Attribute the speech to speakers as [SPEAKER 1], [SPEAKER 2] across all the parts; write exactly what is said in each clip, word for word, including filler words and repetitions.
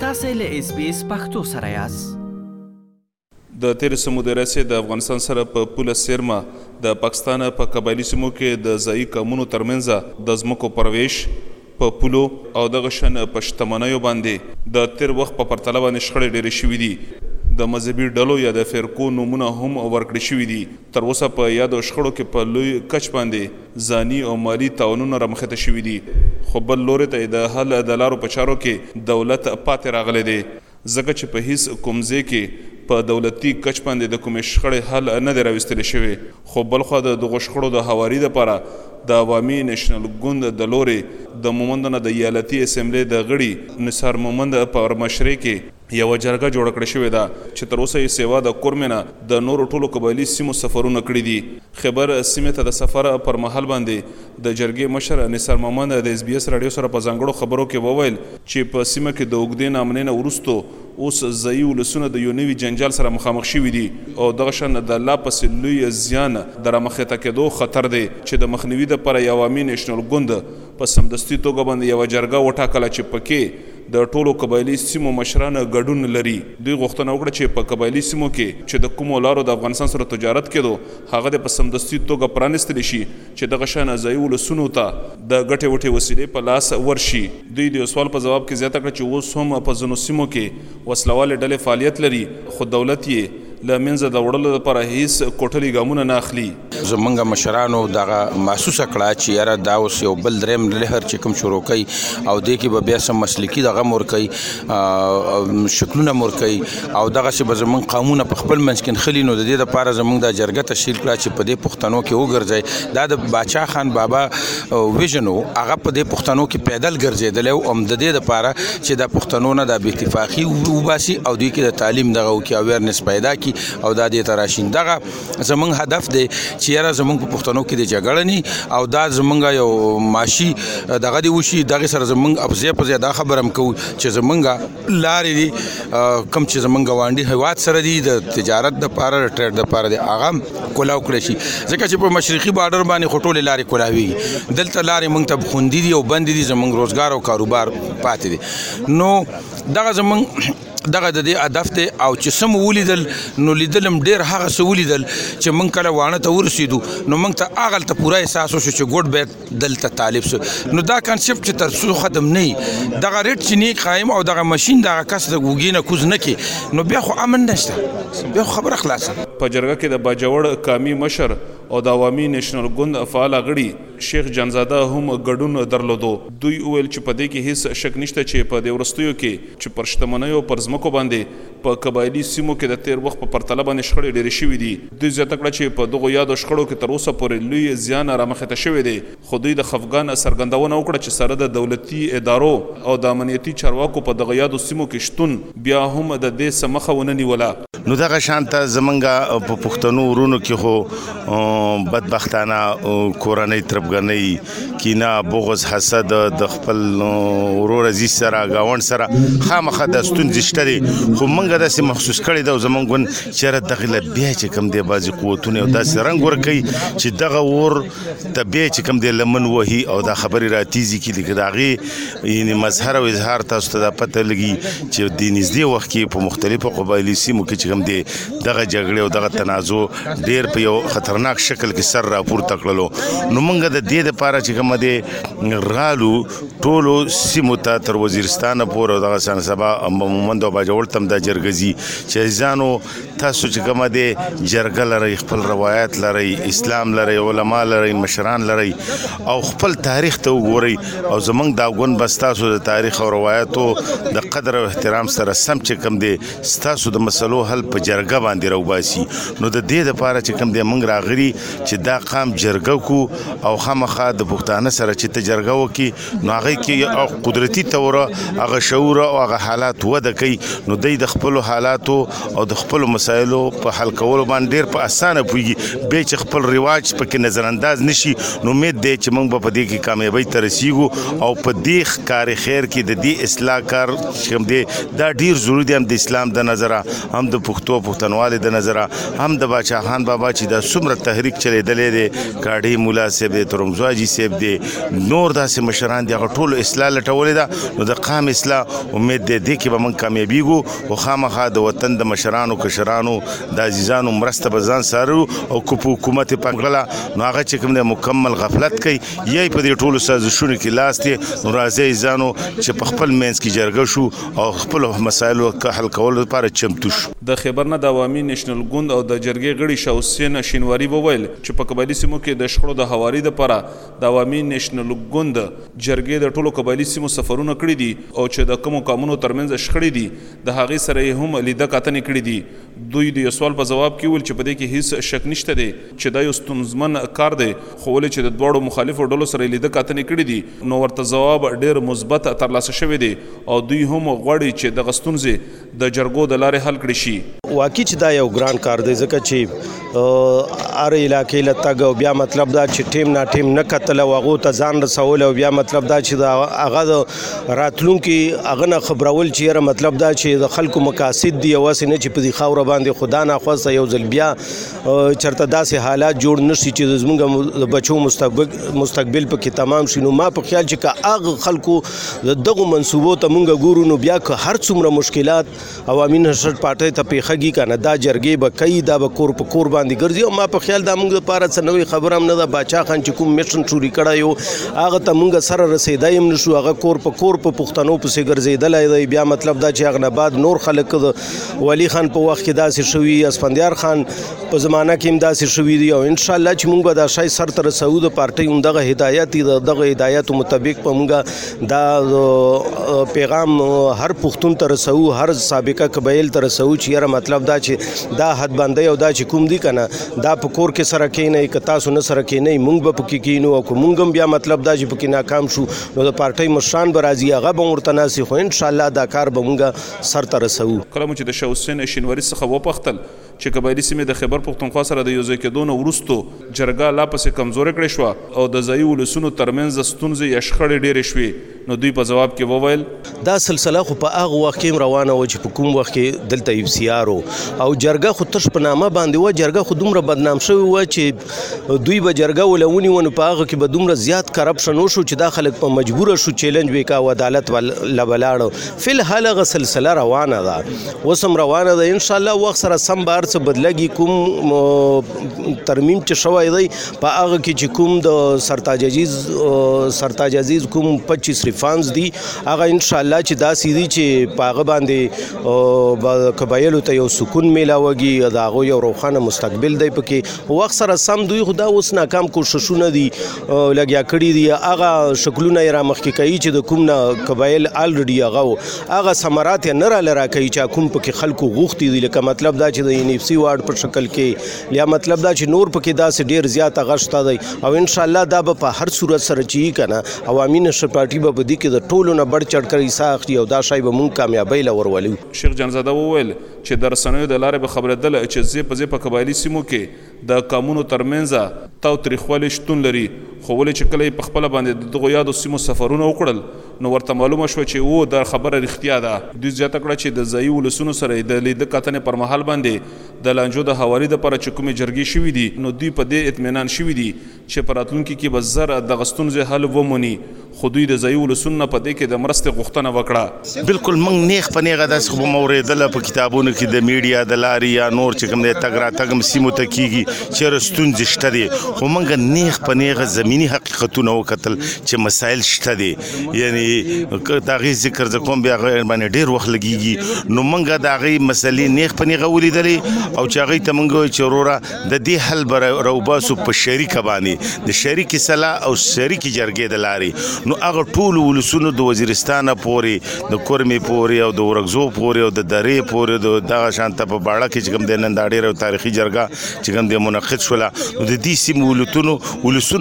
[SPEAKER 1] تاسې له اس بي اس پښتو سره یاست.
[SPEAKER 2] د تیر سمود رسې د افغانستان سره په پوله سیرما د پاکستان په قبایلي سیمو کې د ځایي قومونو ترمنځ د ځمکو پرویش په پولو او دغه شان په شتمنیو باندې د تیر وخت په پرتله باندې شخړې ډېرې شوي دي. د مذهبي ډلو یا د فرقو نومونه هم ورکړي شوي دي. تر اوسه په یادو شخړو کې په لوی کچ باندې ځاني او مالي تاوانونه رامخته شوي دي، خو بل لوري ته د حل د لارو په چارو کې دولت پاتې راغلی دی، ځکه چې په هیڅ کوم ځای کې په دولتي کچ باندې د کومې شخړې حل نه دی راوستلی شوی. خو بلخوا د دغو شخړو د هواري دپاره د عوامي نیشنل ګوند د لورې د مومند نه د ایالتي اسمبلۍ د غړي نثار مومند په مشرۍ کې یوه جرګه جوړه کړې شوې ده چې تر اوسه یې سیوا د کورمې نه د نورو ټولو قبایلي سیمو سفرونه کړي دي. خیبر سیمې ته د سفر پر مهال باندې د جرګې مشر نثار مومند د اس بي اس راډیو سره په ځانګړو خبرو کې وویل چې په سیمه کې د اوږدې نامنې نه وروستو اوس ځایي ولسونه د یو نوي جنجال سره مخامخ شوي دي او دغه شان د الله پسې لوی زیان د رامخته کېدو خطر دی چې د مخنیوي دپاره یو عوامي نیشنل ګوند په سمدستي توګه باندې یوه جرګه وټاکله چې پکې د ټولو قبایلي سیمو مشران ګډون لري. دوی غوښتنه وکړه چې په قبایلي سیمو کې چې د کومو لارو د افغانستان سره تجارت کېدو هغه د په سمدستي توګه پرانیستلی شي چې دغه شان ځایي ولسونو ته د ګټې وټې وسیلې په لاس ورشي. دوی د یو سوال په ځواب کې زیاته کړه چې اوس هم په ځینو سیمو کې وسلوالې ډلې فعالیت لري، خو دولت یې له منځه د وړلو لپاره هیڅ کوټلي ګامونه نه اخلي.
[SPEAKER 3] زمونږ مشرانو دغه محسوسه کړه چې یاره دا اوس یو بل دریم لهر چې کوم شروع کوي او دې کې به بیا سم مسلکي دغه مور کوي شکلونه مور کوي او دغسې به زمونږ قومونه په خپل منځ کې نښلي. نو د دې دپاره زمونږ دا جرګه تشکیل کړه چې په دې پښتنو کې وګرځئ. دا د باچا خان بابا ویژن و، هغه په دې پښتنو کې پیدل ګرځېدلی او هم د دې دپاره چې دا پښتنو نه دا بې اتفاقي وباسي او دوی کې د تعلیم دغه وکړي اویرنس پیدا کړي او دا دې ته راشین. دغه زمونږ هدف دی چې یاره زمونږ په پښتنو کې د جګړه نی او دا زمونږ یو معاشي دغه دی وشي. دغې سره زمونږ افضیه په ځای دا خبره هم کوو چې زمونږ لارې دي کوم چې زمونږ ګاونډي هیواد سره دي د تجارت دپاره د ټریډ دپاره دی هغه هم کولاو کړی شي، ځکه چې په مشرقي بارډر باندې خو ټولې لارې کولاویږي. دلته لارې موږ ته خوندي دي او بندې دي، زمونږ روزګار او کاروبار پاتې دي. نو دغه زمونږ دغه د دې هدف دی او چې سم ولیدل نو لیدل هم ډېر هغه څه ولیدل چې موږ کله واڼه ته ورسېدو نو موږ ته هغلته پوره احساس وشو چې ګوډ باید دلته طالب سو. نو دا کنسپټ چې تر څو ختم نه وي دغه ریټ چې نه قایم او دغه ماشین دغه کس د ګوګې نه کوز نه کړي نو بیا خو امن نشته، بیا خو خبره خلاصه.
[SPEAKER 2] په جرګه کې د باجوړ قامي مشر او د عوامي نیشنل ګوند فعال غړي شیخ جانزاده هم ګډون درلودو. دوی وویل چې په دې کې هیڅ شک نشته چې په دې وروستیو کې چې پر شتمنیو پر ځمکو باندې په قبایلي سیمو کې د تیر وخت په پرتله باندې شخړې ډېرې شوي دي. دوی زیاته کړه چې په دغو یادو شخړو کې تر اوسه پورې لوی زیان رامخته شوی دی، خو دوی د خفګان څرګندونه وکړه چې سره د دولتي ادارو او د امنیتي چارواکو په دغه یادو سیمو کې شتون بیا هم د دې څه مخه ونه نیوله.
[SPEAKER 4] نو دغه شانته زمونږ په پښتنو ورونو کې خو بدبختانه کورنۍ تربګنۍ کینه بغض حسد د خپل ورور عزیز سره ګاونډ سره خامخا د ستونزې شته دي، خو موږ داسې محسوس کړی ده زمونږ ګوند چېرې دغې له بیا چې کوم دی بعضې قوتونه یو داسې رنګ ورکوي چې دغه اور ته بیا چې کوم دی لمن وهي او دا خبرې راتیزي کړي لکه د هغې یعنې مظهر او اظهار تاسو ته دا پته لګي چې د نږدې وخت کې په مختلفو قبایلي سیمو کې چې کوم دی دغه جګړې او دغه تنازع ډېر په یو خطرناک شکل کې سر راپورته کړلو. نو موږ د دې دپاره چې کومه دی رالو ټولو سیمو ته تر وزیرستانه پورې او دغه سان سبا مومند او باجوړ ته هم دا جرګه ځي چې عزیزانو تاسو چې کومه دی جرګه لرئ، خپل روایت لرئ، اسلام لرئ، علما لرئ، مشران لرئ او خپل تاریخ ته وګورئ او زمونږ دا ګوند به ستاسو د تاریخ او روایتو د قدر او احترام سره سم چې کوم دی ستاسو د مسلو حل په جرګه باندې راوباسي. نو د دې دپاره چې کوم دی موږ راغلي چې دا قام جرګه کو او خامخا د پښتانه سره چې ته جرګه وکړي نو هغې کې قدرتي توره هغه شعور او هغه حالات وده کوي. نو دوی د خپلو خپل حالاتو او د خپل مسایلو په حل کولو باندې ډیر په اسانه پويږي به چې خپل رواج پکې نظر انداز نشي نو امید دی چې موږ په دې کې کامیابی ته رسیږو او په دې کار خیر کې د دې اصلاح کار کوم دی دا ډیر ضروري دی هم د اسلام د نظره هم د پښتو پښتونوالي د نظره هم د باچا خان بابا چې دا څومره تحریک چلیدلې دی کاډي مولا صاحب دی ترنګزواجي صاحب دی نور داسې مشران دي هغه ټول اصلاح لټولې ده نو د قام اصلاح امید دی دې کې به موږ کامیابیږو او خامخا د وطن د مشرانو کشرانو د عزیزانو مرسته به ځان سارو او کو په حکومت پنګړه نو هغه چې کوم دی مکمل غفلت کوي یې په دې ټولو سازشونو کې لاس دی نو راځي ځانو چې په خپل مینس کې جرګه شو او خپل مسایلو حل کولو لپاره چمتو شو.
[SPEAKER 2] د خیبر نه د عوامي نېشنل ګوند او د جرګې غړي شاه حسین شینواري وویل چې په قبایلي سیمو کې د شخړو د هواري لپاره د عوامي نېشنل ګوند جرګې د ټولو قبایلي سیمو سفرونه کړي دي او چې د کومو قومونو ترمنځ شخړې دي د هغې سره یې هم لیده کتنې کړي دي. دوی د یو سوال په جواب کې ویل چې په دې کې هیڅ شک نشته دی چې دا یو ستونزمن کار دی خو ولې چې د دواړو مخالفو ډلو سره لیده کتنې کړي دي نو ورته جواب ډېر مثبت ترلاسه شوی دی او دوی هم غواړي چې دغه ستونزې د جرګو د لارې حل کړي شي.
[SPEAKER 5] واقعي چې دا یو ګران کار دی ځکه چې هر علاقې له تګ او بیا مطلب دا چې ټیم نا ټیم نه کتل او هغو ته ځان رسول او بیا مطلب دا چې د هغه د راتلونکي هغه نه خبرول چې یاره مطلب دا چې د خلکو مقاصد دي هوسې نه چې په دې خاوره باندې خدا ناخواسته یو ځل بیا چېرته داسې حالات جوړ نه شي چې زموږ د بچو مستقبل مستقبل پکې تمام شي. نو ما په خیال چې که هغه خلکو د دغو منصوبو ته مونږ ګورو نو بیا که هر څومره مشکلات عوامي نهضت پارټۍ ته پیښږي که نه دا جرګې به کوي دا به کور په کور باندې ګرځي او ما په خیال دا موږ دپاره څه نوې خبره هم نه ده. باچا خان چې کوم میشن شوري کړی یو هغه ته موږ سره رسېدی هم نه شو هغه کور په کور په پښتنو پسې ګرځېدلی دی. بیا مطلب دا چې هغه نه بعد نور خلک د ولی خان په وخت کې داسې شوي اسفندیار خان په زمانه کې هم داسې شوي دي او انشاءالله چې موږ به دا شی سر ته رسوو د پارټۍ همدغه هدایت دي د دغه هدایتو مطابق به موږ دا پیغام هر پښتون ته رسوو هر سابقه قبایل ته رسوو چې یاره مطلب دا چې دا حدبندۍ او دا چې کوم دي که نه دا په کور کې سره کېنئ که تاسو نه سره کېنئ موږ به پکې کېنو او که موږ هم بیا مطلب دا چې پکې ناکام شو نو د پارټۍ مشران به راځي هغه به ورته ناستي خو انشاءالله دا کار به موږ سر ته رسوو.
[SPEAKER 2] کله مو چې د شاه حسین شینواري څخه وپوښتل چې قبایلي سیمې د خیبر پښتونخوا سره د یو ځای کېدو نه وروستو جرګه لا پسې کمزورې کړې شوه او د ځایي ولسونو ترمنځ ستونزې یا شخړې ډېرې شوې نو دوی په ځواب کې وویل
[SPEAKER 5] دا سلسله خو په هغه وخت کې روانه وه چې په کوم وخت کې دلته اف سی آر او جرګه خو تش په نامه باندې وه جرګه خو دومره بدنام شوې وه چې دوی به جرګه ول ونیوه نو په هغه کې به دومره زیات کرپشن وشو چې دا خلک په مجبوره شو چیلنج وکړه او عدالت له به لاړه. فی الحال هغه سلسله روانه ده اوس هم روانه ده انشاءالله وخت سره سم به هر څه بدلږي. کوم ترمیم چې شوی دی په هغه کې چې کوم د سرتاج عزیز سرتاج عزیز کوم پچیس ریفارمز دي هغه انشاءالله چې داسې دي چې په هغه باندې قبایلو ته یو سکون میلاوږي د هغوی یو روښانه مستقبل دی پکې. وخت سره سم دوی خو دا اوس ناکام کوششونه دي لګیا کړي دي هغه شکلونه یې رامخکې کوي چې د کوم نه قبایل الریډي هغه هغه ثمرات یې نه راله راکوي چې کوم پکې خلکو غوښتي دي لکه مطلب دا چې د ان اف سی وارډ په شکل کې یا مطلب دا چې نور پکې داسې ډېر زیات هغه شته دی او انشاءالله دا به په هر صورت سره چې یي که نه عوامي نهضت پارټي به په دې کې د ټولو نه بړ چړ کړي ساه اخلي او دا شی به مونږ کامیابۍ له ورولو.
[SPEAKER 2] شیخ جانزاده وویل چې د رسنیو د لارې به خبرېدله چې ځې په ځې په قبایلي سیمو کې د قومونو ترمنځه تاوتریخوالی شتون لري خو ولې چې کله یې په خپله باندې د دغو یادو سیمو سفرونه وکړل نو ورته معلومه شوه چې و دا خبره رښتیا ده. دوی زیاته کړه چې د ځایي ولسونو سره د لیده کتنې پر مهال باندې د لانجو د هواري دپاره چې کومې جرګې شوي دي نو دوی په دې اطمینان شوي دي چې په راتلونکي کې به زر دغه ستونزې حل وموني خو دوی د ځایي ولسونو نه په دې کې د مرستې غوښتنه وکړه.
[SPEAKER 4] بالکل موږ نیغ په نیغه داسې خو به مو اورېدله په کتابونو کې د میډیا د لارې یا نور چې کوم دی تګ راتګ هم سیمو ته کېږي چېرې ستونزې شته دي خو موږ نیغ په نیغه زمیني حقیقتونه وکتل چې مسایل شته دي یعنې د هغې ذکر زه کوم بیا هغې باندې ډېر وخت لګېږي نو موږ د هغې مسلې نیغ په نیغه ولیدلې او چې هغوی ته موږ وویل چې وروره د دې حل به راوباسو په شریکه باندې د شریکې سلا او شریکې جرګې د لارې نو هغه ټولو ولسونو د وزیرستانه پورې د کورمې پورې او د ورکزو پورې او د درې پورې د دغه شانته په باړه کې چې کوم دی نن دا ډېره تاریخي جرګه چې کوم دی منعقد شوله نو د دې سیمو ولتونو ولسونو زموږ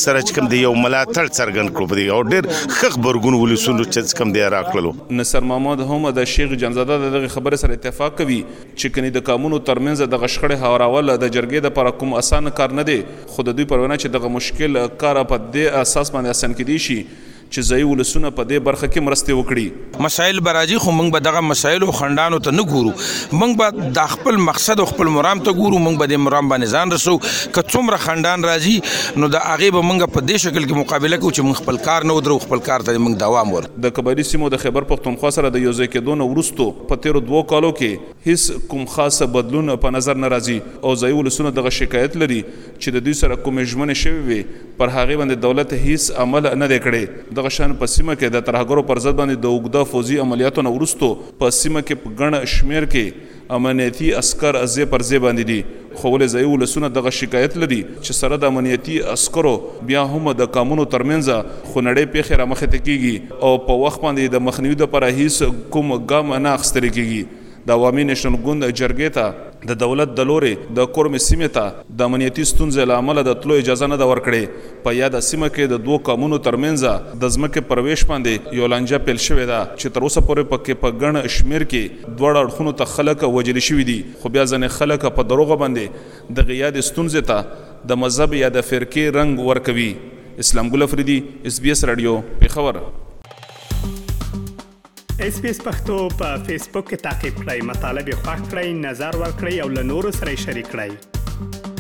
[SPEAKER 4] سره چې کوم دی یو ملاتړ څرګند کړو په دې او ډېر ښه خبرګون ولسونو چې کوم دی راکړلو.
[SPEAKER 2] نصر محمد هم د شیخ جنزاده دغه خبره سره اتفاق کوي چې کني د قانونو ترمنځ د غشخړې هوارول د جرګې د پر کوم اسان کار نه دی، خو د دوی پرونه چې دغه مشکل کار په دې اساس باندې اسان کېدی شي چې ځای ولسونه په دې برخه کې مرستې وکړي.
[SPEAKER 3] مسایل براجي خو موږ به دغه مسایل او خندانو ته نه ګورو، موږ به د خپل مقصد او خپل مرام ته ګورو، موږ به د مرام باندې ځان رسو. که څومره خندان راځي نو د هغې به موږ په دې شکل کې مقابله کوو چې موږ خپل کار نه ودرو، خپل کار ته موږ دوام ورکړو.
[SPEAKER 2] د قبایلي سیمو د خیبر پښتونخوا سره د یو ځای کېدو نه وروستو په تېرو دوو کالو کې هیڅ کوم خاص بدلون په نظر نه راځي او ځایي ولسونه دغه شکایت لري چې د دوی سره کومې ژمنې شوې وي پر هغې باندې دولت هیڅ عمل نه دی کړی. دغه شان په سیمه کې د ترهګرو پر ضد باندې د اوږده فوزي عملیاتو نه وروستو په سیمه کې په ګڼ شمېر کې امنیتي عسکر ځای پر ځای باندې دي، خو ولې ځایي ولسونه دغه شکایت لري چې سره د امنیتي عسکرو بیا هم د قانونو ترمنځ خو نړۍ پیښې رامخې ته کېږي او په وخت باندې د مخنیوي دپاره هیڅ کوم ګام نه اخیستل کېږي. د عوامي نیشنل ګوند جرګې ته د دولت د لورې د کورمې سیمې ته د امنیتي ستونزې له امله د تلو اجازه نه ده ورکړې. په یاده سیمه کې د دوو قومونو ترمنځ د ځمکې پر ویش باندې یو لانجه پیل شوې ده چې تر اوسه پورې پکې په ګڼ شمېر کې دواړه اړخونو ته خلک وژلي شوي دي، خو بیا ځینې خلک په دروغه باندې دغې یادې ستونزې ته د مذهب یا د فرقې رنګ ورکوي. اسلام ګل افریدي، اس بي اس رادیو، پېښور.
[SPEAKER 6] اس بي اس پښتو په فیسبوک کې تعقیب کړئ، مطالب یې خوښ کړئ، نظر ورکړئ او له نورو سره یې شریک کړئ.